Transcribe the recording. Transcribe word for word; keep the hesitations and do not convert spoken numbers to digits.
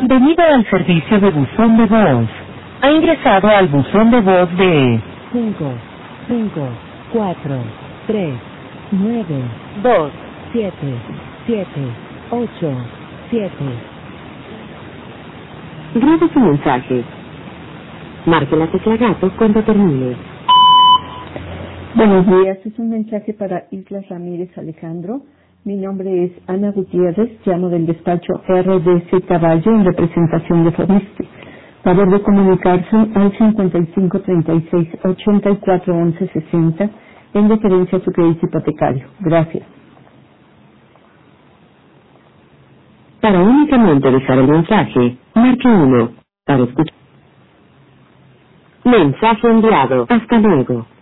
Bienvenido al servicio de buzón de voz. Ha ingresado al buzón de voz de cinco, cinco, cuatro, tres, nueve, dos, siete, siete, ocho, siete. Grabe su mensaje. Marque la tecla gato cuando termine. Buenos días, es un mensaje para Islas Ramírez Alejandro. Mi nombre es Ana Gutiérrez, llamo del despacho R D C Caballo en representación de Fobiste. Favor de comunicarse al cincuenta y cinco, treinta y seis, ochenta y cuatro, once, sesenta en referencia a su crédito hipotecario. Gracias. Para únicamente dejar el mensaje, marque uno. Para escuchar. Mensaje enviado. Hasta luego.